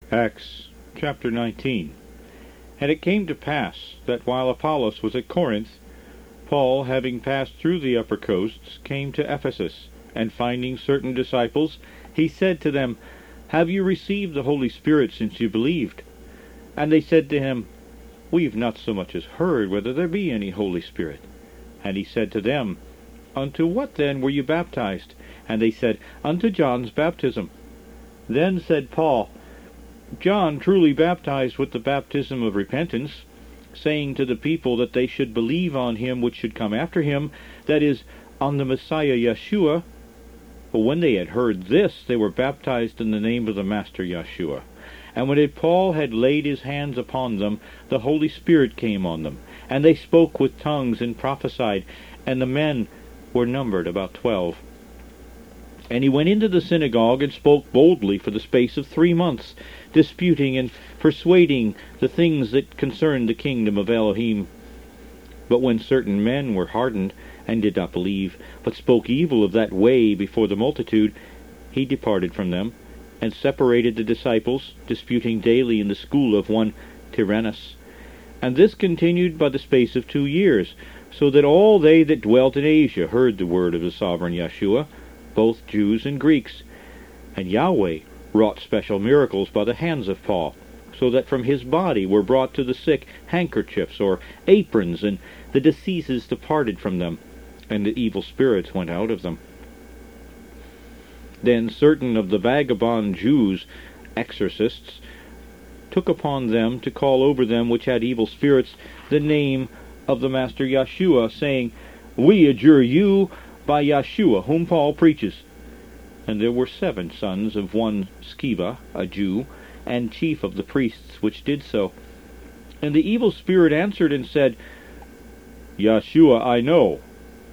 Acts chapter 19. And it came to pass that while Apollos was at Corinth, Paul, having passed through the upper coasts, came to Ephesus, and finding certain disciples, he said to them, Have you received the Holy Spirit since you believed? And they said to him, We have not so much as heard whether there be any Holy Spirit. And he said to them, Unto what then were you baptized? And they said, Unto John's baptism. Then said Paul, John truly baptized with the baptism of repentance, saying to the people that they should believe on him which should come after him, that is, on the Messiah Yeshua. But when they had heard this, they were baptized in the name of the Master Yeshua. And when Paul had laid his hands upon them, the Holy Spirit came on them, and they spoke with tongues and prophesied, and the men were numbered about 12. And he went into the synagogue and spoke boldly for the space of 3 months, disputing and persuading the things that concerned the kingdom of Elohim. But when certain men were hardened, and did not believe, but spoke evil of that way before the multitude, he departed from them, and separated the disciples, disputing daily in the school of one Tyrannus. And this continued by the space of 2 years, so that all they that dwelt in Asia heard the word of the sovereign Yeshua, both Jews and Greeks. And Yahweh wrought special miracles by the hands of Paul, so that from his body were brought to the sick handkerchiefs or aprons, and the diseases departed from them, and the evil spirits went out of them. Then certain of the vagabond Jews, exorcists, took upon them to call over them which had evil spirits the name of the Master Yeshua, saying, We adjure you by Yeshua, whom Paul preaches. And there were 7 sons of one Sceva, a Jew, and chief of the priests, which did so. And the evil spirit answered and said, Yeshua I know,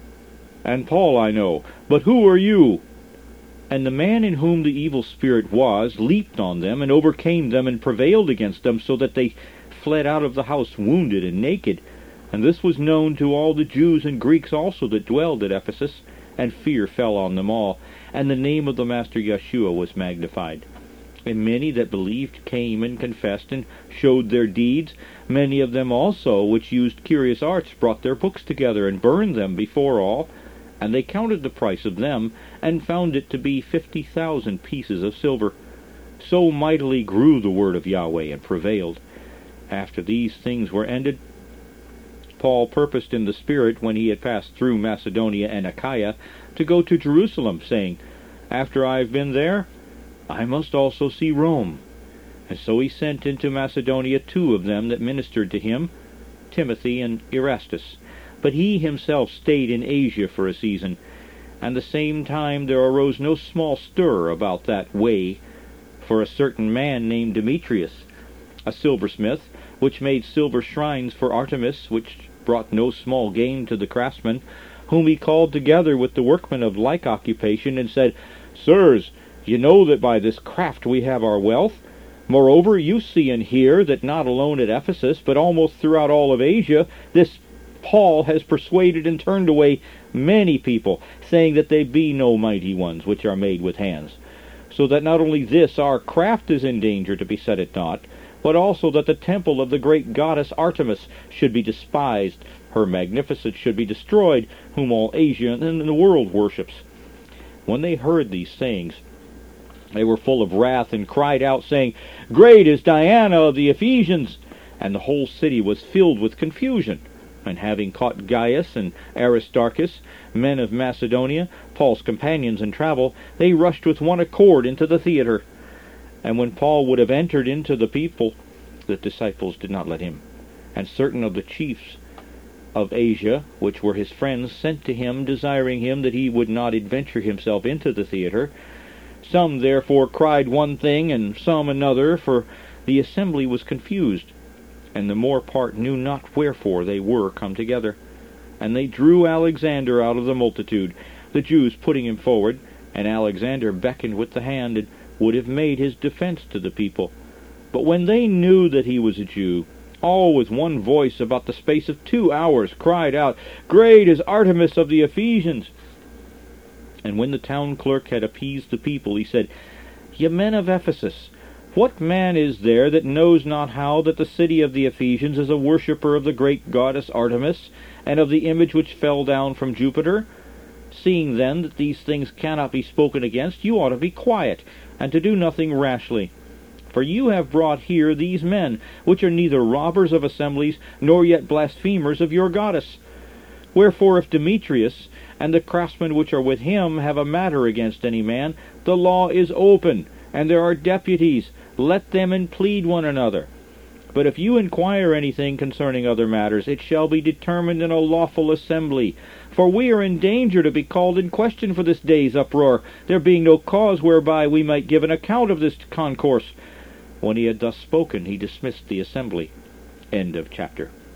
and Paul I know, but who are you? And the man in whom the evil spirit was leaped on them, and overcame them, and prevailed against them, so that they fled out of the house wounded and naked. And this was known to all the Jews and Greeks also that dwelled at Ephesus, and fear fell on them all, and the name of the Master Yeshua was magnified. And many that believed came and confessed, and showed their deeds. Many of them also, which used curious arts, brought their books together, and burned them before all. And they counted the price of them, and found it to be 50,000 pieces of silver. So mightily grew the word of Yahweh, and prevailed. After these things were ended, Paul purposed in the Spirit, when he had passed through Macedonia and Achaia, to go to Jerusalem, saying, After I have been there, I must also see Rome. And so he sent into Macedonia 2 of them that ministered to him, Timothy and Erastus. But he himself stayed in Asia for a season. And the same time there arose no small stir about that way, for a certain man named Demetrius, a silversmith, which made silver shrines for Artemis, which brought no small gain to the craftsmen, whom he called together with the workmen of like occupation, and said, Sirs, you know that by this craft we have our wealth. Moreover, you see and hear that not alone at Ephesus, but almost throughout all of Asia, this Paul has persuaded and turned away many people, saying that they be no mighty ones which are made with hands. So that not only this, our craft is in danger to be set at naught, but also that the temple of the great goddess Artemis should be despised, her magnificence should be destroyed, whom all Asia and the world worships. When they heard these sayings, they were full of wrath, and cried out, saying, Great is Diana of the Ephesians! And the whole city was filled with confusion. And having caught Gaius and Aristarchus, men of Macedonia, Paul's companions in travel, they rushed with one accord into the theater. And when Paul would have entered into the people, the disciples did not let him. And certain of the chiefs of Asia, which were his friends, sent to him, desiring him that he would not adventure himself into the theater. Some therefore cried one thing, and some another, for the assembly was confused, and the more part knew not wherefore they were come together. And they drew Alexander out of the multitude, the Jews putting him forward, and Alexander beckoned with the hand, and would have made his defense to the people. But when they knew that he was a Jew, all with one voice about the space of 2 hours cried out, Great is Artemis of the Ephesians! And when the town clerk had appeased the people, he said, Ye men of Ephesus, What man is there that knows not how that the city of the Ephesians is a worshipper of the great goddess Artemis, and of the image which fell down from Jupiter? Seeing then that these things cannot be spoken against, you ought to be quiet, and to do nothing rashly. For you have brought here these men, which are neither robbers of assemblies, nor yet blasphemers of your goddess. Wherefore if Demetrius and the craftsmen which are with him have a matter against any man, the law is open, and there are deputies. Let them implead one another. But if you inquire anything concerning other matters, it shall be determined in a lawful assembly. For we are in danger to be called in question for this day's uproar, there being no cause whereby we might give an account of this concourse. When he had thus spoken, he dismissed the assembly. End of chapter.